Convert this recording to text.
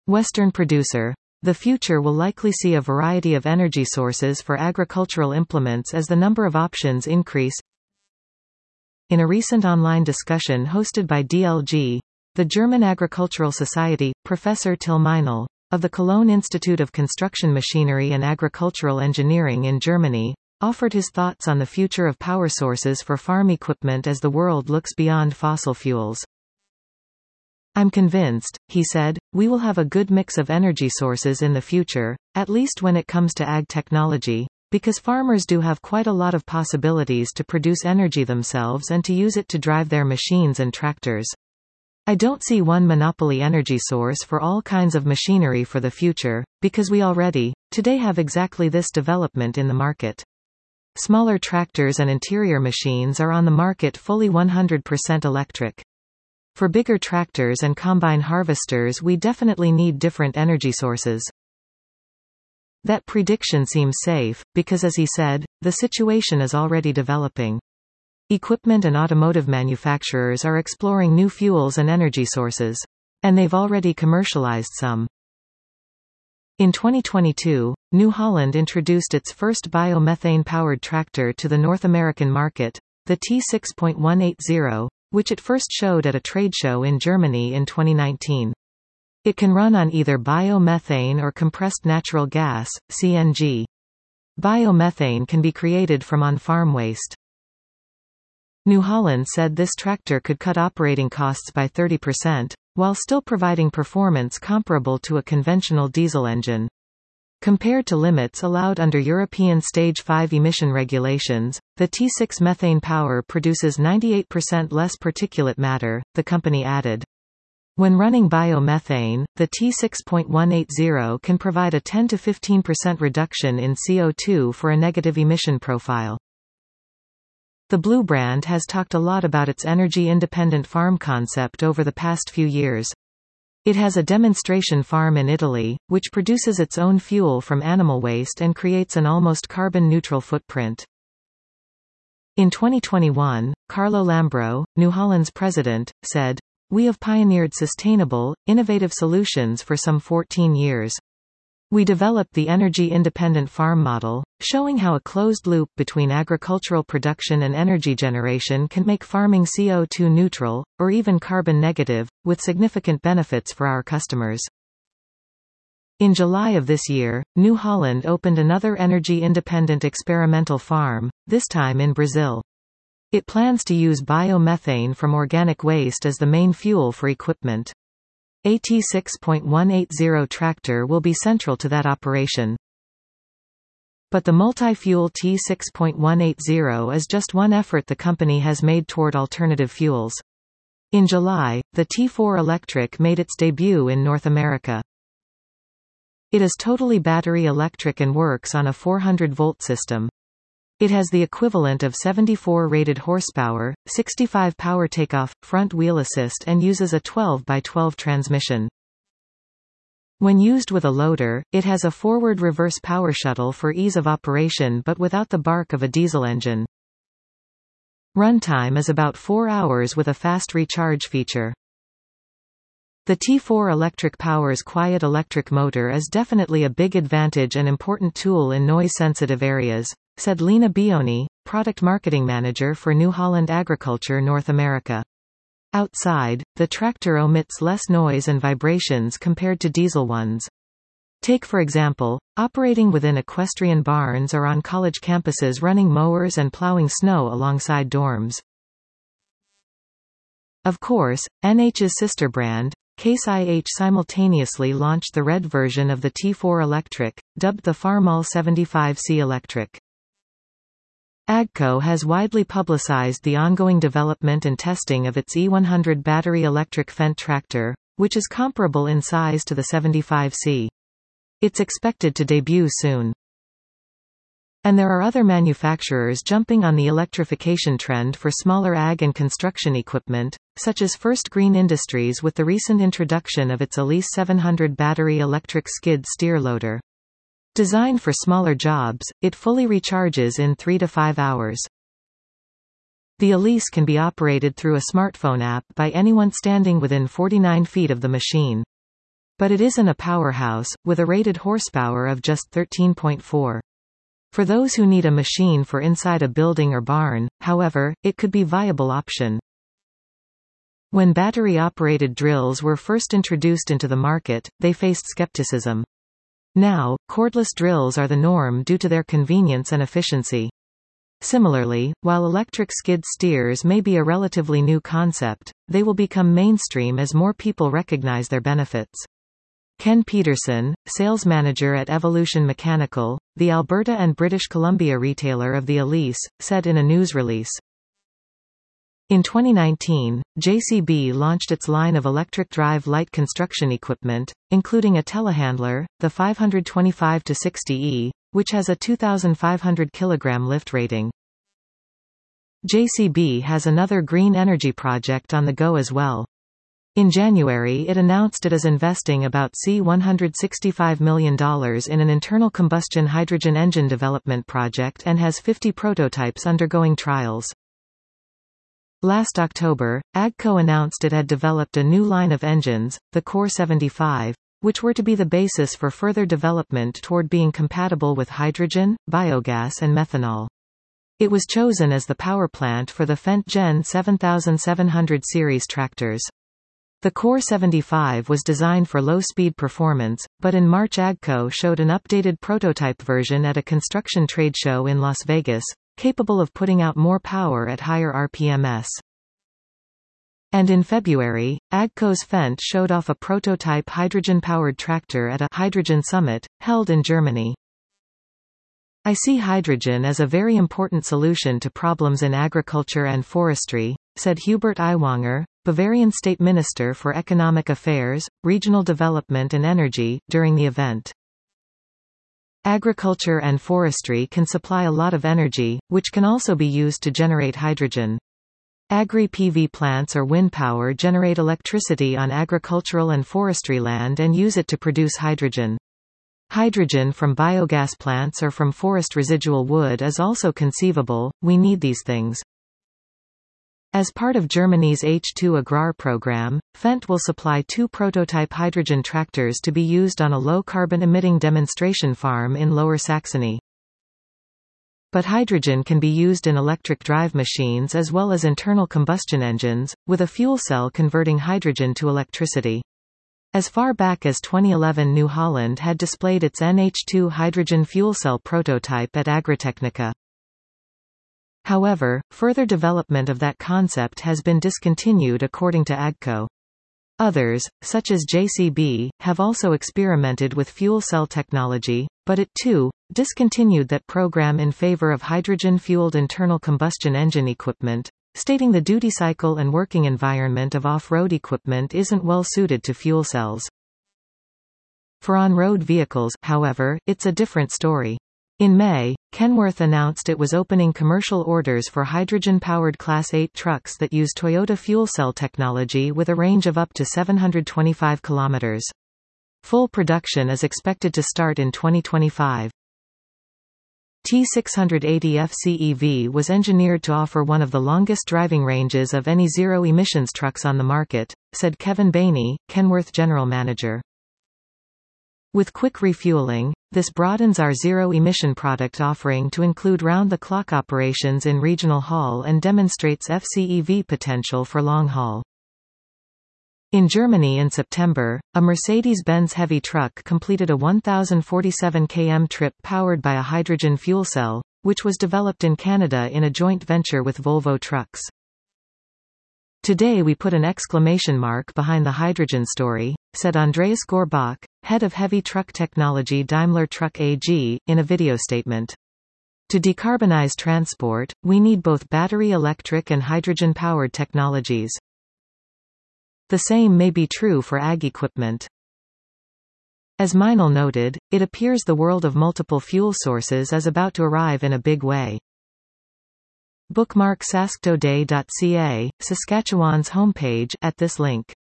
Western producer. The future will likely see a variety of energy sources for agricultural implements as the number of options increase. In a recent online discussion hosted by DLG, the German Agricultural Society, Professor Till Meinl, of the Cologne Institute of Construction Machinery and Agricultural Engineering in Germany, offered his thoughts on the future of power sources for farm equipment as the world looks beyond fossil fuels. "I'm convinced," he said, "we will have a good mix of energy sources in the future, at least when it comes to ag technology, because farmers do have quite a lot of possibilities to produce energy themselves and to use it to drive their machines and tractors. I don't see one monopoly energy source for all kinds of machinery for the future, because we already, today have exactly this development in the market. Smaller tractors and interior machines are on the market fully 100% electric. For bigger tractors and combine harvesters we definitely need different energy sources." That prediction seems safe, because as he said, the situation is already developing. Equipment and automotive manufacturers are exploring new fuels and energy sources. And they've already commercialized some. In 2022, New Holland introduced its first biomethane-powered tractor to the North American market, the T6.180, which it first showed at a trade show in Germany in 2019. It can run on either biomethane or compressed natural gas, CNG. Biomethane can be created from on-farm waste. New Holland said this tractor could cut operating costs by 30%, while still providing performance comparable to a conventional diesel engine. Compared to limits allowed under European Stage 5 emission regulations, the T6 methane power produces 98% less particulate matter, the company added. When running biomethane, the T6.180 can provide a 10 to 15% reduction in CO2 for a negative emission profile. The Blue brand has talked a lot about its energy-independent farm concept over the past few years. It has a demonstration farm in Italy, which produces its own fuel from animal waste and creates an almost carbon-neutral footprint. In 2021, Carlo Lambro, New Holland's president, said, "We have pioneered sustainable, innovative solutions for some 14 years. We developed the energy-independent farm model, showing how a closed loop between agricultural production and energy generation can make farming CO2 neutral, or even carbon negative, with significant benefits for our customers." In July of this year, New Holland opened another energy-independent experimental farm, this time in Brazil. It plans to use biomethane from organic waste as the main fuel for equipment. A T6.180 tractor will be central to that operation. But the multi-fuel T6.180 is just one effort the company has made toward alternative fuels. In July, the T4 Electric made its debut in North America. It is totally battery electric and works on a 400-volt system. It has the equivalent of 74 rated horsepower, 65 power takeoff, front wheel assist and uses a 12x12 transmission. When used with a loader, it has a forward-reverse power shuttle for ease of operation but without the bark of a diesel engine. Runtime is about 4 hours with a fast recharge feature. The T4 Electric Power's quiet electric motor is definitely a big advantage and important tool in noise-sensitive areas, said Lena Bioni, Product Marketing Manager for New Holland Agriculture North America. Outside, the tractor emits less noise and vibrations compared to diesel ones. Take for example, operating within equestrian barns or on college campuses running mowers and plowing snow alongside dorms. Of course, NH's sister brand, Case IH simultaneously launched the red version of the T4 Electric, dubbed the Farmall 75C Electric. AGCO has widely publicized the ongoing development and testing of its E100 battery electric Fendt tractor, which is comparable in size to the 75C. It's expected to debut soon. And there are other manufacturers jumping on the electrification trend for smaller ag and construction equipment, such as First Green Industries with the recent introduction of its Elise 700 battery electric skid steer loader. Designed for smaller jobs, it fully recharges in 3 to 5 hours. The Elise can be operated through a smartphone app by anyone standing within 49 feet of the machine. But it isn't a powerhouse, with a rated horsepower of just 13.4. For those who need a machine for inside a building or barn, however, it could be a viable option. When battery-operated drills were first introduced into the market, they faced skepticism. Now, cordless drills are the norm due to their convenience and efficiency. Similarly, while electric skid steers may be a relatively new concept, they will become mainstream as more people recognize their benefits. Ken Peterson, sales manager at Evolution Mechanical, the Alberta and British Columbia retailer of the Elise, said in a news release. In 2019, JCB launched its line of electric drive light construction equipment, including a telehandler, the 525-60E, which has a 2,500 kg lift rating. JCB has another green energy project on the go as well. In January it announced it is investing about $165 million in an internal combustion hydrogen engine development project and has 50 prototypes undergoing trials. Last October, AGCO announced it had developed a new line of engines, the Core 75, which were to be the basis for further development toward being compatible with hydrogen, biogas and methanol. It was chosen as the power plant for the Fendt Gen 7700 series tractors. The Core 75 was designed for low-speed performance, but in March AGCO showed an updated prototype version at a construction trade show in Las Vegas, capable of putting out more power at higher RPMs. And in February, AGCO's Fendt showed off a prototype hydrogen-powered tractor at a Hydrogen Summit, held in Germany. I see hydrogen as a very important solution to problems in agriculture and forestry, said Hubert Aiwanger, Bavarian State Minister for Economic Affairs, Regional Development and Energy, during the event. Agriculture and forestry can supply a lot of energy, which can also be used to generate hydrogen. Agri-PV plants or wind power generate electricity on agricultural and forestry land and use it to produce hydrogen. Hydrogen from biogas plants or from forest residual wood is also conceivable. We need these things. As part of Germany's H2 Agrar program, Fendt will supply 2 prototype hydrogen tractors to be used on a low-carbon emitting demonstration farm in Lower Saxony. But hydrogen can be used in electric drive machines as well as internal combustion engines, with a fuel cell converting hydrogen to electricity. As far back as 2011, New Holland had displayed its NH2 hydrogen fuel cell prototype at Agritechnica. However, further development of that concept has been discontinued according to AGCO. Others, such as JCB, have also experimented with fuel cell technology, but it, too, discontinued that program in favor of hydrogen-fueled internal combustion engine equipment, stating the duty cycle and working environment of off-road equipment isn't well suited to fuel cells. For on-road vehicles, however, it's a different story. In May, Kenworth announced it was opening commercial orders for hydrogen-powered Class 8 trucks that use Toyota fuel cell technology with a range of up to 725 kilometers. Full production is expected to start in 2025. T680 FCEV was engineered to offer one of the longest driving ranges of any zero-emissions trucks on the market, said Kevin Bainey, Kenworth general manager. With quick refueling, this broadens our zero-emission product offering to include round-the-clock operations in regional haul and demonstrates FCEV potential for long-haul. In Germany in September, a Mercedes-Benz heavy truck completed a 1,047 km trip powered by a hydrogen fuel cell, which was developed in Canada in a joint venture with Volvo Trucks. Today we put an exclamation mark behind the hydrogen story, said Andreas Gorbach, head of heavy truck technology Daimler Truck AG, in a video statement. To decarbonize transport, we need both battery electric and hydrogen-powered technologies. The same may be true for ag equipment. As Meinl noted, it appears the world of multiple fuel sources is about to arrive in a big way. Bookmark sasktoday.ca, Saskatchewan's homepage, at this link.